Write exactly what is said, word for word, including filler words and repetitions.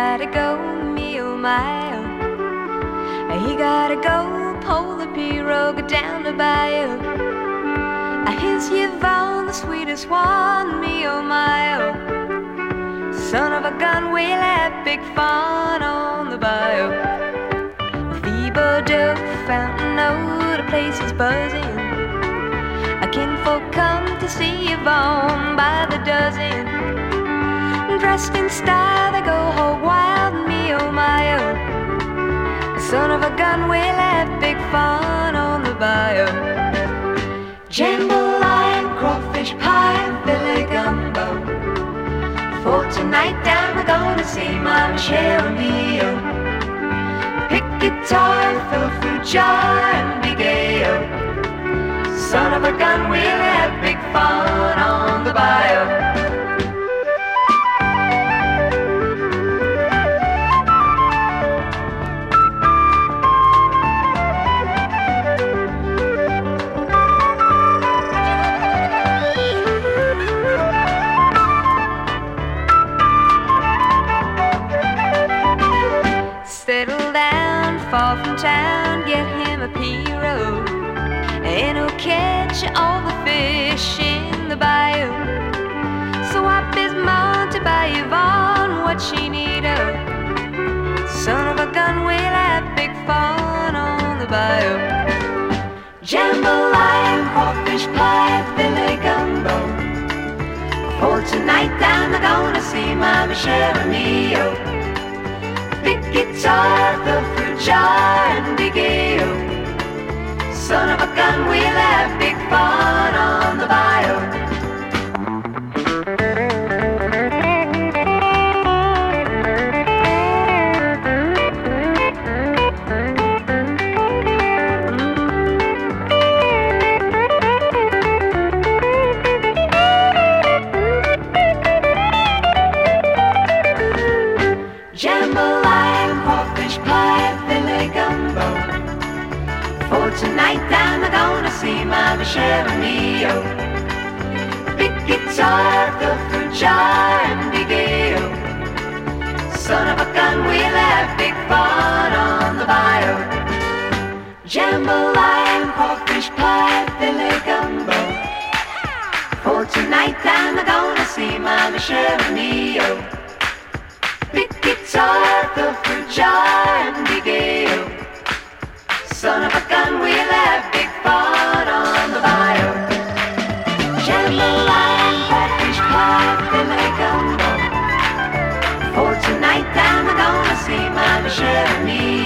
gotta go, me oh my oh. He gotta go, pull the pirogue down the bayou. Here's Yvonne, the sweetest one, me oh my oh. Son of a gun, we'll have big fun on the bayou. Thiebaudot, Fountain O, the place is buzzing. A kinfolk come to see Yvonne by the dozen. Dressed in style, they go hog wild, me oh my oh. Son of a gun, we'll have big fun on the bayou. Jambalaya, crawfish pie, filet gumbo. For tonight down we're gonna see my Michelle Romeo. Pick guitar, fill fruit jar and be gay-o. Son of a gun, we'll have big fun on the bayou. Settle down, far from town, get him a pirogue, and he'll catch all the fish in the bayou. Swap his mount to buy Yvonne what she need of. Son of a gun, we'll have big fun on the bayou. Jambalaya, crawfish pie, filet gumbo. For tonight down they're gonna see my Michelle Romeo. Big guitar, the fruit jar, and big ale. Son of a gun, we'll have big fun on the bayou. Jambalaya, crawfish pie, filet gumbo. For tonight down they're gonna see my Michelle Romeo. Big guitar, the fruit jar, and big ale. Son of a gun, we'll have big fun on the bayou. Jambalaya, crawfish pie, filet gumbo. For tonight down they're gonna see my Michelle Romeo. Big guitar, the fruit jar, and big ale. Son of a gun, we'll have big fun on the bayou. Jambalaya, crawfish pie, filet gumbo. For tonight down we're gonna see my Michelle Romeo.